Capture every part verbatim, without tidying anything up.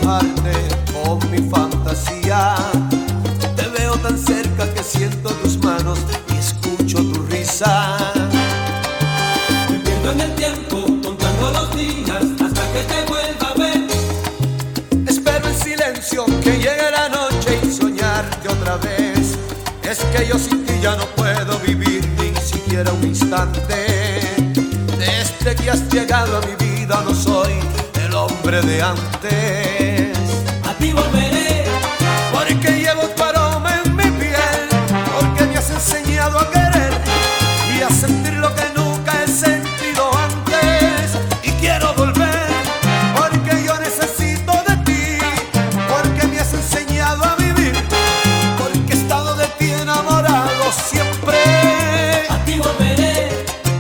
dibujarte con mi fantasía. Te veo tan cerca que siento tus manos y escucho tu risa. Me pierdo en el tiempo, contando los días hasta que te vuelva a ver. Espero en silencio que llegue la noche y soñarte otra vez. Es que yo sin ti ya no puedo vivir ni siquiera un instante. Desde que has llegado a mi vida no soy el hombre de antes. A ti volveré, porque llevo tu aroma en mi piel, porque me has enseñado a querer y a sentir lo que nunca he sentido antes. Y quiero volver, porque yo necesito de ti, porque me has enseñado a vivir, porque he estado de ti enamorado siempre. a ti volveré.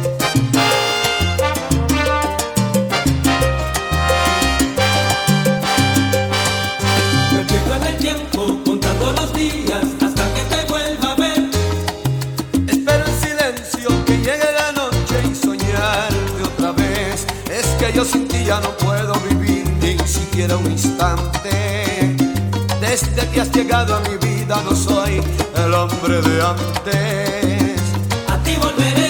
Me pierdo en el tiempo, contando los días hasta que te vuelva a ver. Espero en silencio que llegue la noche y soñarte otra vez. Es que yo sin ti ya no puedo vivir ni siquiera un instante. Desde que has llegado a mi vida no soy el hombre de antes. A ti volveré.